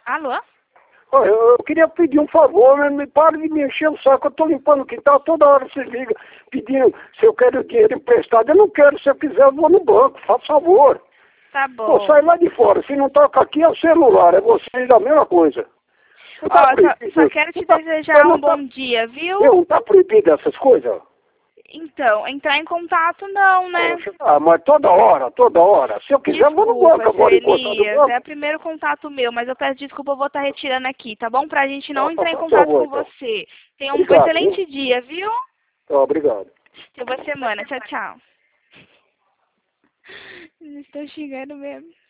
Alô? Olha, eu queria pedir um favor, né? Me pare de me encher o saco. Eu tô limpando o quintal, toda hora você liga pedindo se eu quero dinheiro emprestado. Eu não quero, se eu quiser eu vou no banco, faz favor. Tá Pô, bom. sai lá de fora. Se não toca aqui é o celular, é vocês a mesma coisa. Não tá Ó, proibido. só quero te Não tá, desejar não um tá, bom dia, viu? não tá proibido essas coisas? Então, entrar em contato não, né? Poxa, mas toda hora, toda hora. Se eu quiser, eu vou no banco, Desculpa, eu seu moro em conta do Elias. É banco. o primeiro contato meu, mas eu peço desculpa, eu vou estar retirando aqui, tá bom? Pra gente não Tá, entrar em por contato favor, com então. você. Tenha um Obrigado, viu? excelente dia, viu? Tá, obrigado. Boa semana. Tchau, tchau. Eles estão xingando mesmo.